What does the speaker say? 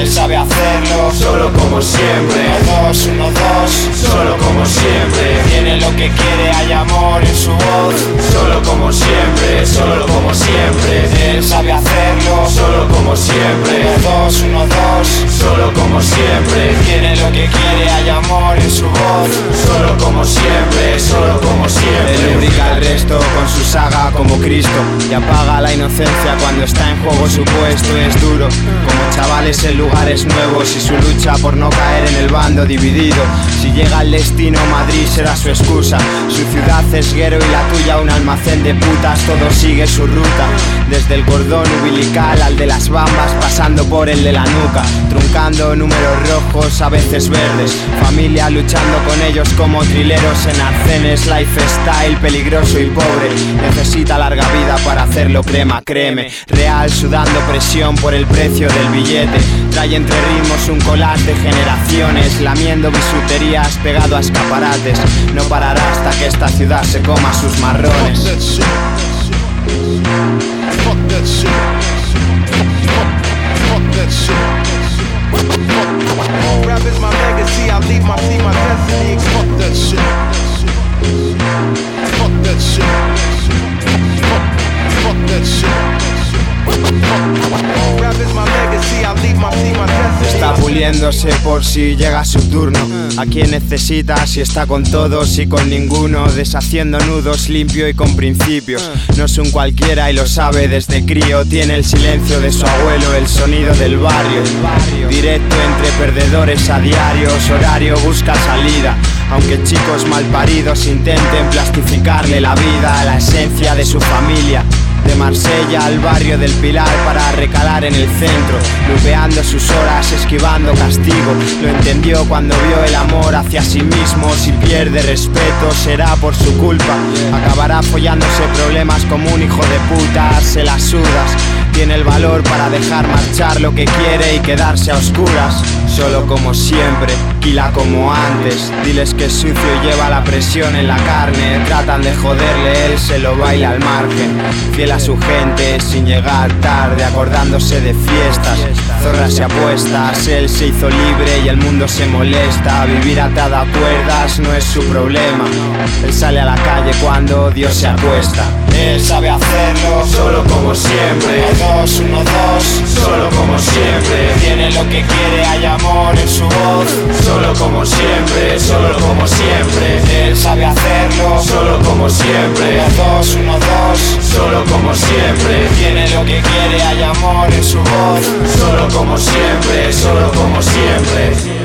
Él sabe hacerlo, solo como siempre. 1, 2, 1, 2, solo como siempre. Tiene lo que quiere, hay amor en su voz. Solo como siempre, solo como siempre. Él sabe hacerlo, solo como siempre. 1, 2, 1, 2, solo como siempre. Tiene lo que quiere, hay amor en su voz. Solo como siempre, solo como siempre. Él lubrica el resto con su saga como Cristo y apaga la inocencia cuando está en juego su puesto. Es duro, como chavales en lugares nuevos, y su lucha por no caer en el bando dividido. Si llega el destino, Madrid será su excusa. Su ciudad es guero y la tuya un almacén de putas. Todo sigue su ruta, desde el cordón umbilical al de las bambas, pasando por el de la nuca, truncando números rojos, a veces verdes. Familia luchando con ellos como trileros en arcenes. Lifestyle peligroso y pobre, necesita larga vida para hacerlo crema, créeme. Real sudando presión por el precio del billete. Trae entre ritmos un collage de generaciones, lamiendo bisuterías pegado a escaparates. No parará hasta que esta ciudad se coma sus marrones. Fuck that shit. Fuck that shit. Rap is my legacy, I leave my destiny. Fuck that shit. Fuck that shit. Fuck that shit. Rap is my legacy, I leave my destiny. Está puliéndose por si llega su turno. A quien necesita, si está con todos y con ninguno. Deshaciendo nudos, limpio y con principios. No es un cualquiera y lo sabe desde crío. Tiene el silencio de su abuelo, el sonido del barrio. Directo entre perdedores a diarios, horario busca salida. Aunque chicos malparidos intenten plastificarle la vida a la esencia de su familia. De Marsella al barrio del Pilar para recalar en el centro, lupeando sus horas, esquivando castigo. Lo entendió cuando vio el amor hacia sí mismo. Si pierde respeto será por su culpa. Acabará follándose problemas como un hijo de puta. Se las sudas, tiene el valor para dejar marchar lo que quiere y quedarse a oscuras. Solo como siempre, quila como antes. Diles que es sucio y lleva la presión en la carne. Tratan de joderle, él se lo baila al margen. Fiel a su gente, sin llegar tarde, acordándose de fiestas. Zorras y apuestas, él se hizo libre y el mundo se molesta. Vivir atada a cuerdas no es su problema. Él sale a la calle cuando Dios se acuesta. Él sabe hacerlo, solo como siempre. 1, 2, 1, 2, solo como siempre. Tiene lo que quiere, hay amor en su voz. Solo como siempre, solo como siempre. Él sabe hacerlo, solo como siempre. 1, 2, 1, 2, solo como siempre. Tiene lo que quiere, hay amor en su voz. Solo como siempre, solo como siempre.